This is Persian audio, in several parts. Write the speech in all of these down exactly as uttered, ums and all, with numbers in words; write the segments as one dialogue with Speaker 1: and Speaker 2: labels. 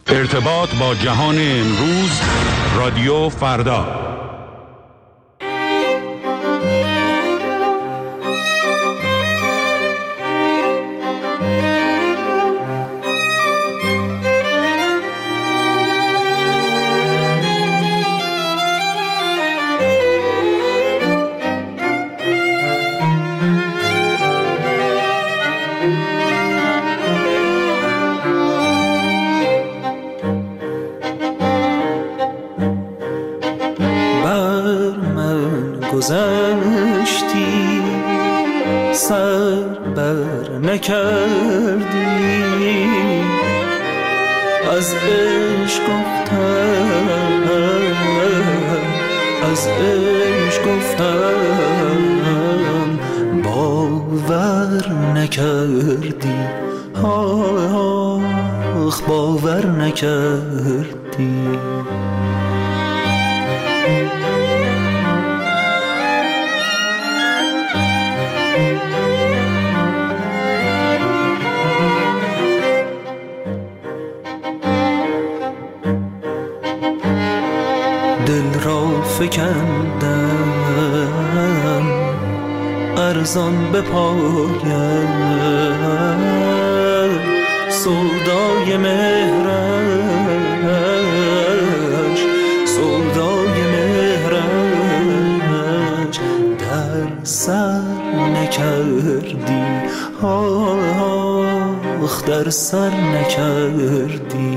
Speaker 1: ارتباط با جهان امروز، رادیو فردا.
Speaker 2: گذشتی سر بر نکردی، از عشق گفتم از عشق گفتم باور نکردی، آخ باور نکردی. دل را فکندم ارزان به پایم، سودای مهرش سودای مهرش در سر نکردی، آخ در سر نکردی.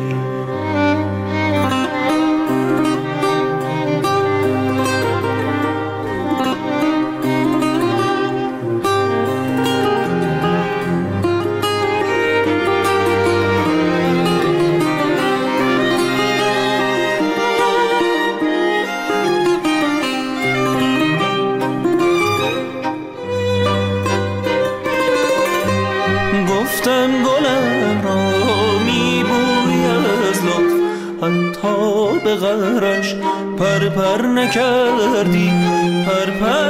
Speaker 2: گفتم گلم را میبوی از لطف، حتی به غرش پر پر نکردی، پر پر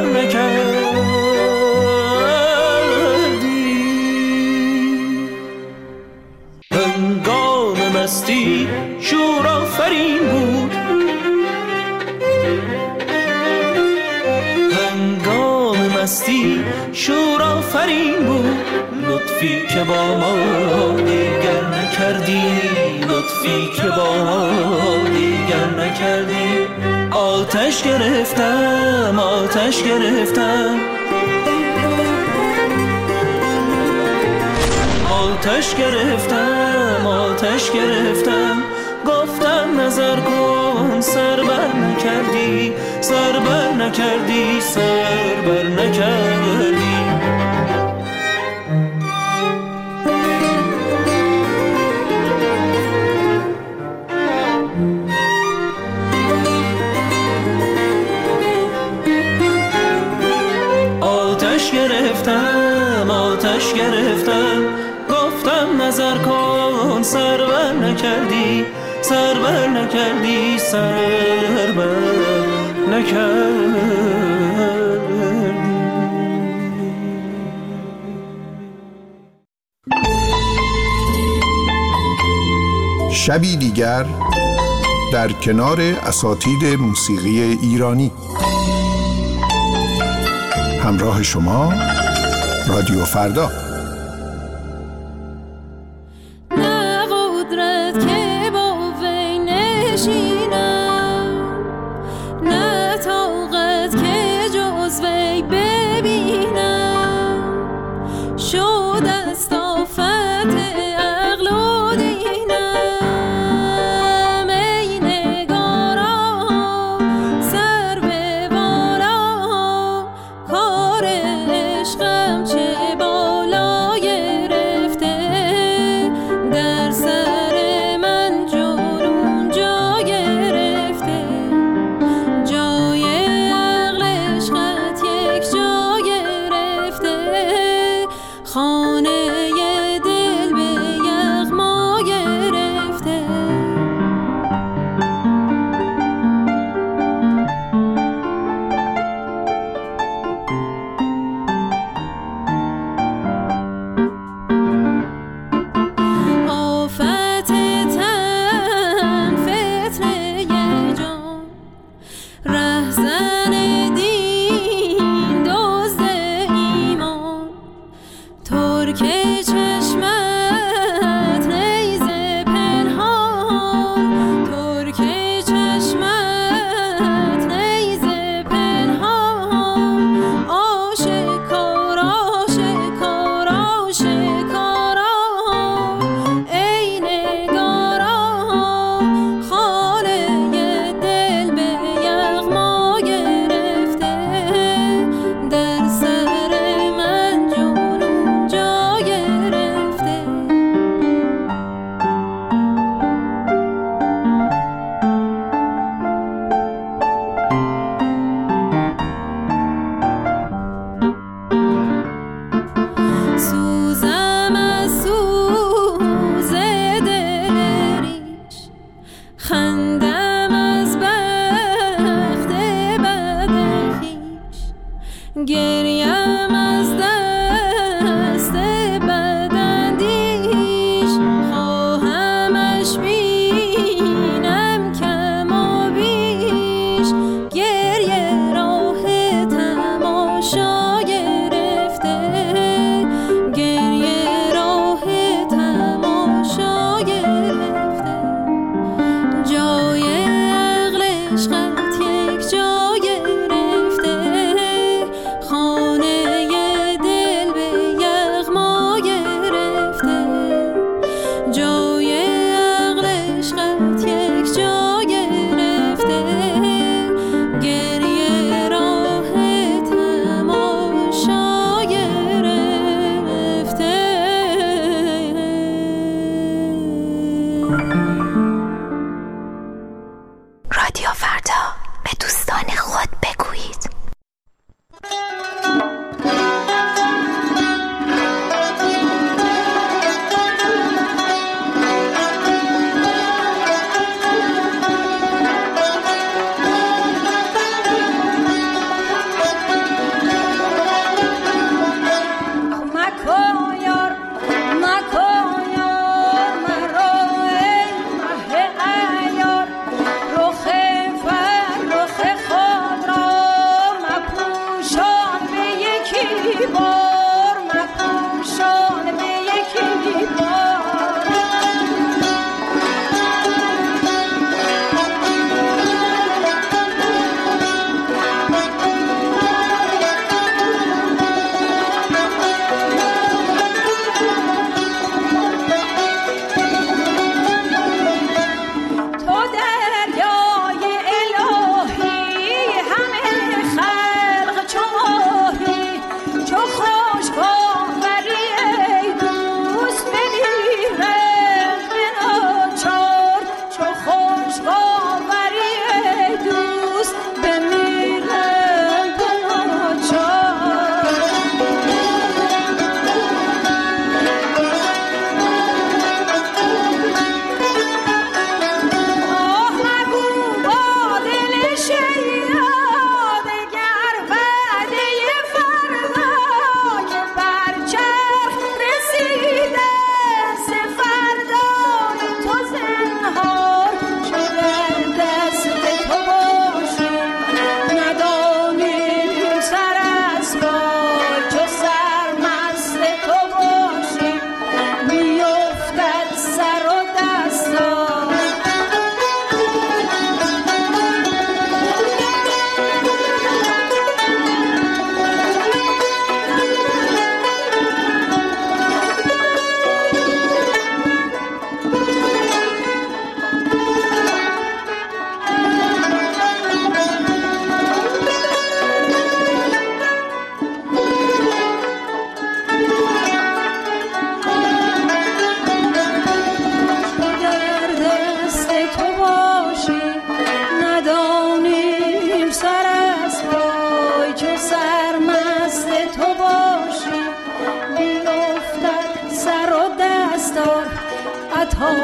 Speaker 2: نکردی. هنگام مستی شور آفرین بود، هنگام مستی شور آفرین بود. لطفی که با ما دیگر نکردی، لطفی که با ما دیگر نکردی. آتش گرفتم آتش گرفتم آتش گرفتم آتش گرفتم. گفتم نظر کن سر بر نکردی، سر بر نکردی، سر بر نکردی. آتش گرفتم آتش گرفتم. گفتم نظر کن سر بر نکردی، سر بر نکردی، سر بر نکردی.
Speaker 3: شبی دیگر در کنار اساتید موسیقی ایرانی. همراه شما رادیو فردا.
Speaker 4: نه قدرت که با وی نشینم، نه طاقت که جز وی ببینم. شد است آفت عقل و دینم، ای نگاران سر به بالا، کار عشقم چه بالا.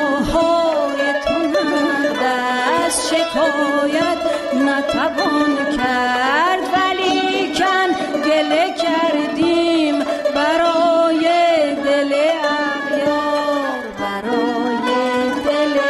Speaker 4: های تو دست شکایت نتوان کرد، ولی کن گله کردیم برای دل اغیار، برای دل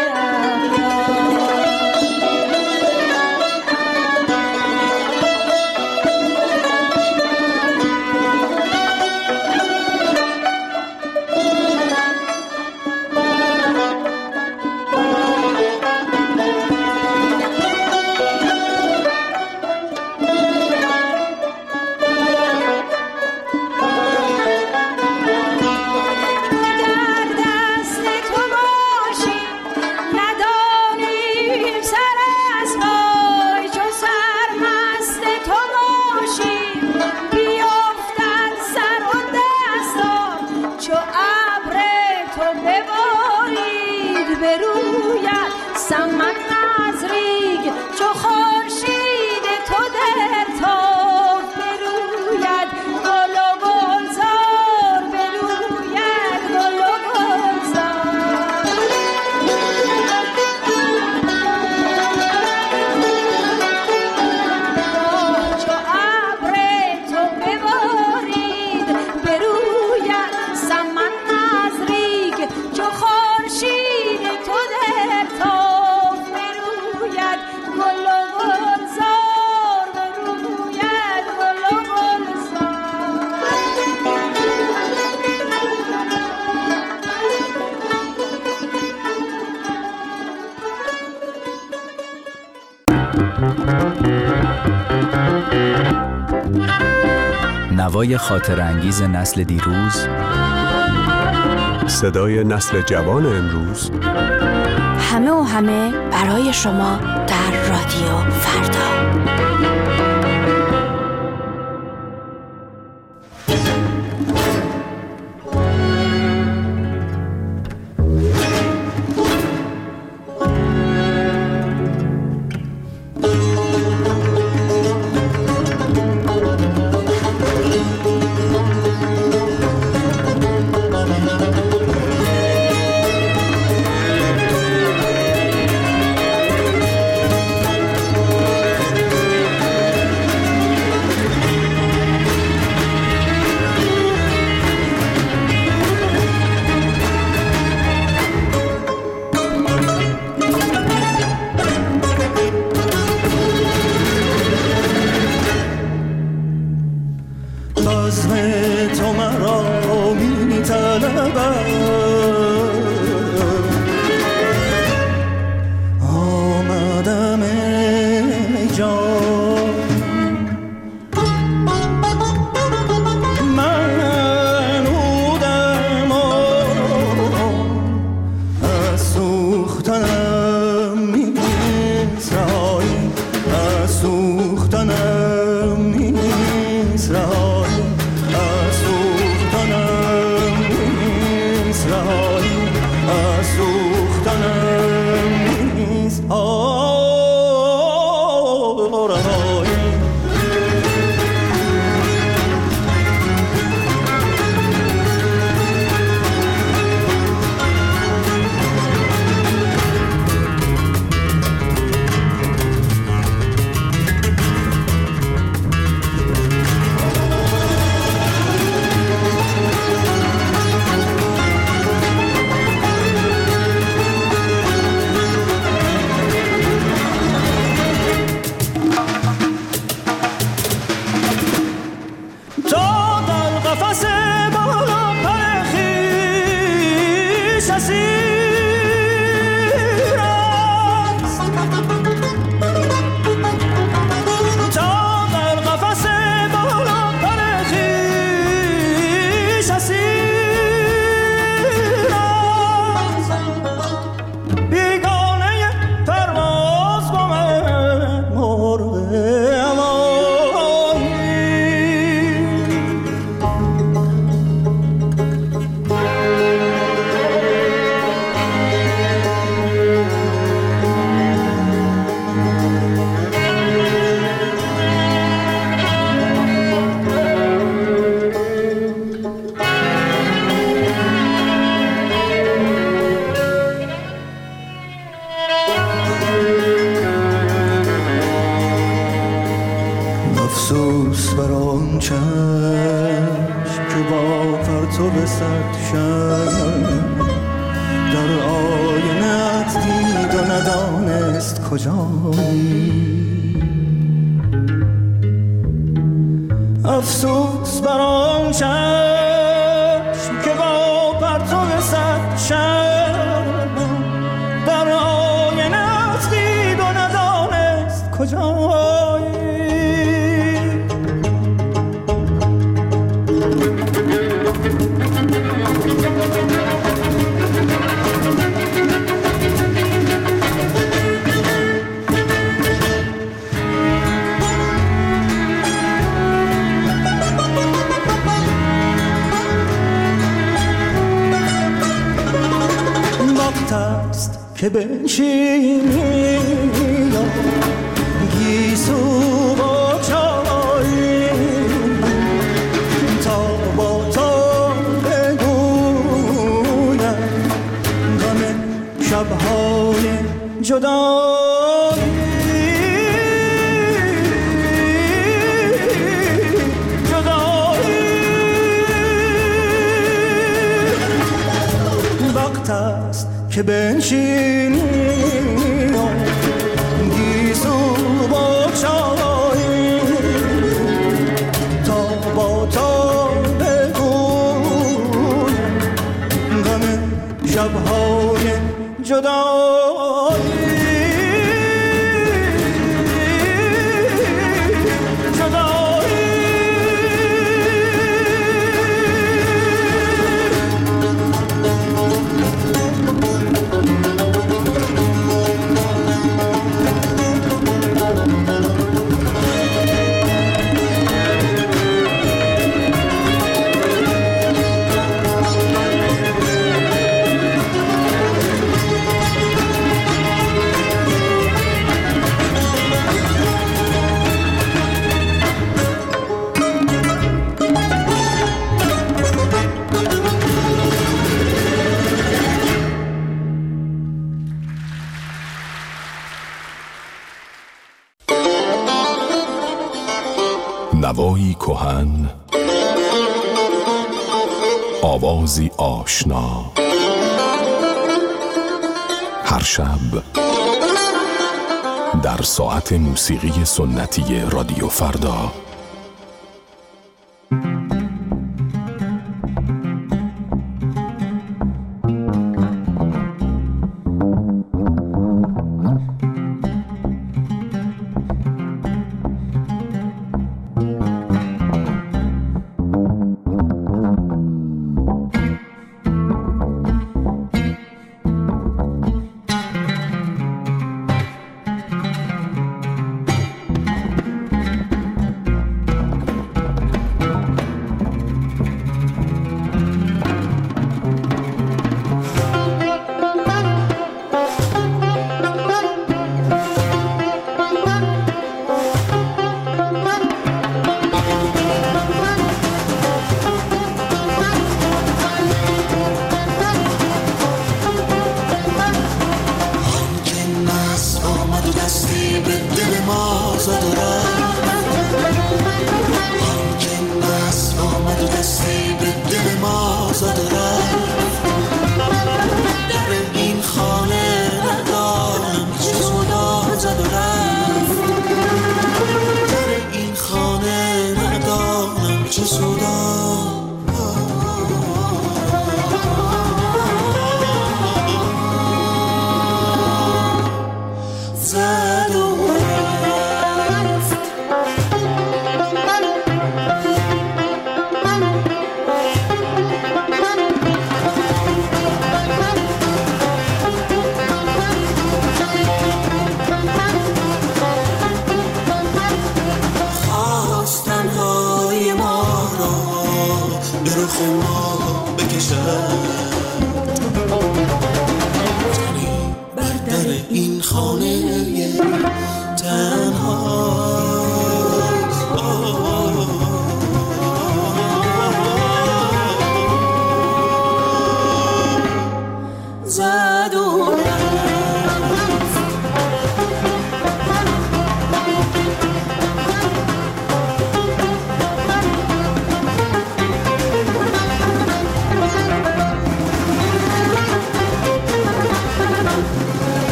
Speaker 5: نوای خاطر انگیز نسل دیروز،
Speaker 6: صدای نسل جوان امروز،
Speaker 7: همه و همه برای شما در رادیو فردا.
Speaker 8: آن چشم که با پرتو صد شب در آینه‌ات دید و ندانست کجایی. افسوس بر آن چشم که با پرتو صد شب در آینه‌ات دید و ندانست کجایی. که بنشینی یا گیسو با چای تا با تو بگویم غم شبهای جدایی جدایی. وقت است که بنشینی گیسو با چای تا با تو بگویم غم شبهای جدایی جدایی.
Speaker 6: نوایی کهن، آوازی آشنا، هر شب در ساعت موسیقی سنتی رادیو فردا.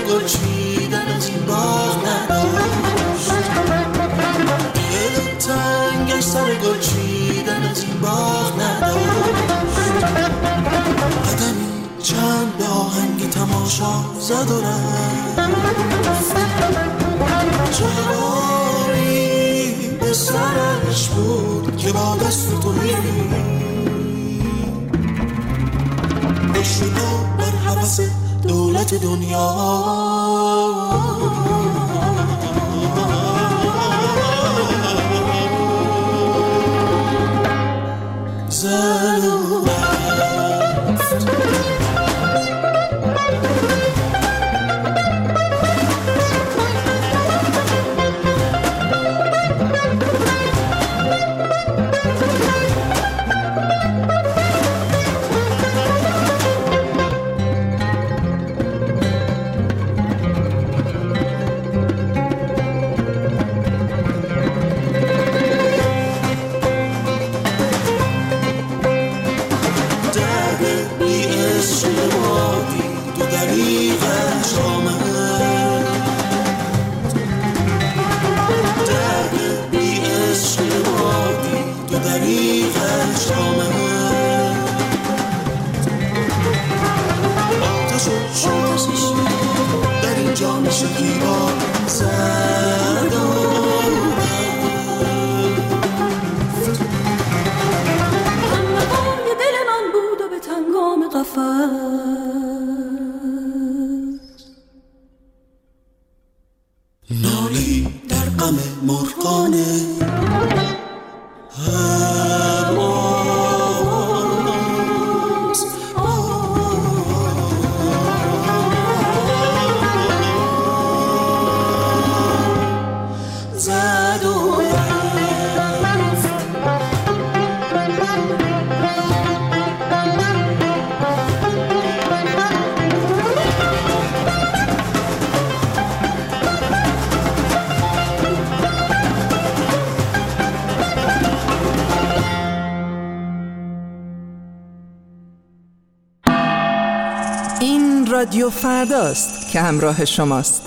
Speaker 9: گل چیدن از این باغ نداشت، دل تنگش سر گل چیدن از این باغ نداشت. قدمی چند به آهنگ تماشا زد و رفت، جواری به سرش بود که با دست تویی بشیده بر حوث دولت دنیا. زد و رفت. نالی در غم مرغانه
Speaker 10: رادیو فرداست که همراه شماست.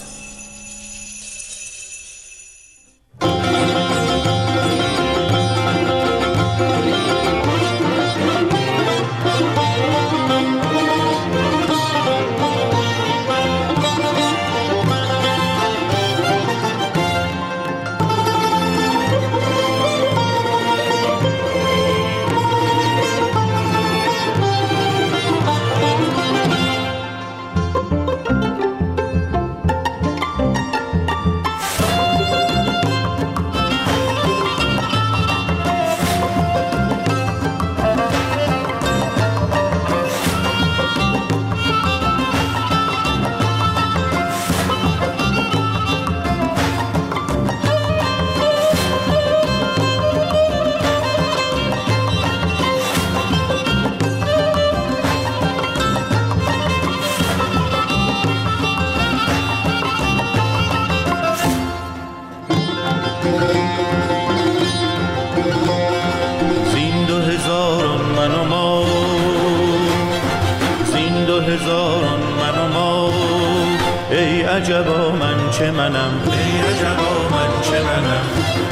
Speaker 2: عجبا من چه منم، ای عجبا من چه منم.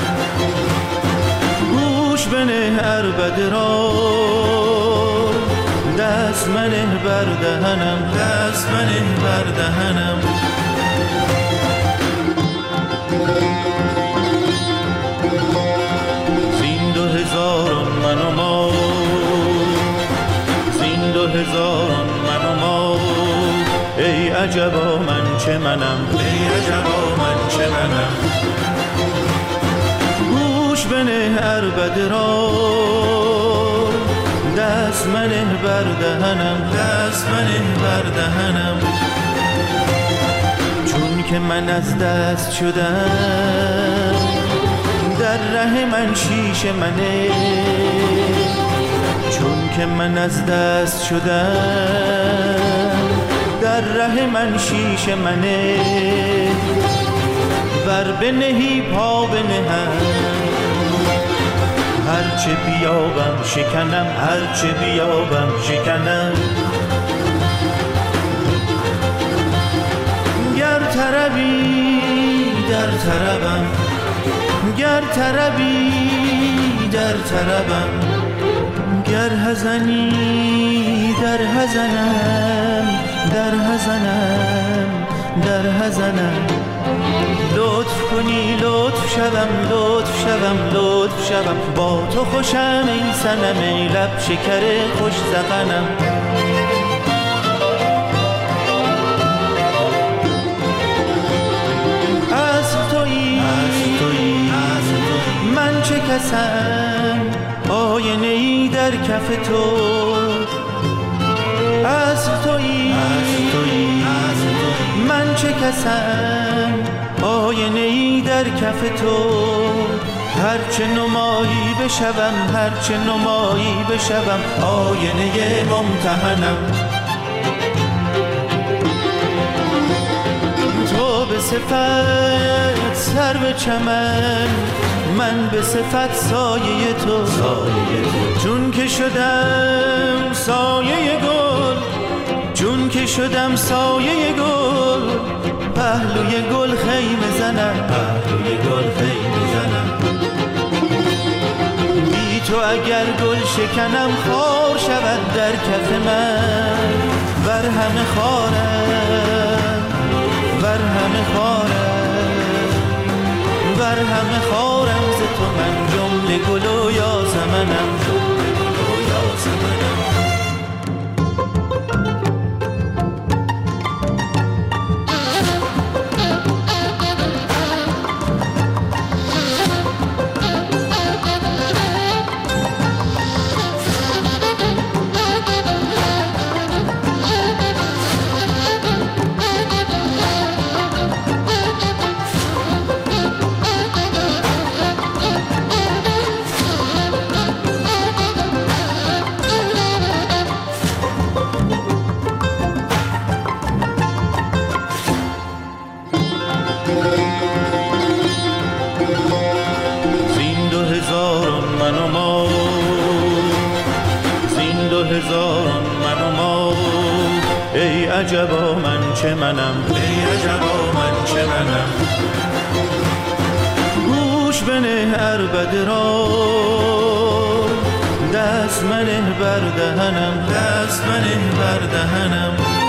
Speaker 2: گوش بنه عربده را، دست منه بر دهنم، دست منه بر دهنم. زین دو هزاران من و ما، زین دو هزاران من و ما، ای عجبا من چه منم، ای عجبا من چه منم. گوش بنه عربده را، دست منه بر دهنم، دست منه بر دهنم. چون که من از دست شدم، در ره من شیشه منه. چون که من از دست شدم، در ره من شیشه منه. ور بنهی پا بنهم، هرچه بیابم شکنم، هرچه بیابم شکنم. گر طربی در طربم، گر طربی در طربم، گر حزنی در حزنم، در حزنم در حزنم. لطف کنی لطف شوم، لطف شوم، لطف شوم، با تو خوشم ای صنم، ای لب شکر خوش ذقنم. از تویی من چه کسم، آینه ای در کف تو. از تویی من چه کسم، آینه ای در کف تو. هرچه نمایی بشوم، هرچه نمایی بشوم، آینه ممتحنم. تو به صفت سرو چمن، من به صفت سایه تو. چون که شدم سایه گل، چون که شدم سایه گل، پهلوی گل خیمه زنم، پهلوی گل خیمه زنم. بی تو اگر گل شکنم خار شود در کف من، بر همه خارم، بر همه خارم، بر همه خارم. ز تو من جمله گل و یاسمنم، جمله گل و یاسمنم. عجبا من چه منم، ای عجبا من چه منم. گوش بنه عربده را، دست منه بر دهنم، دست منه بر دهنم.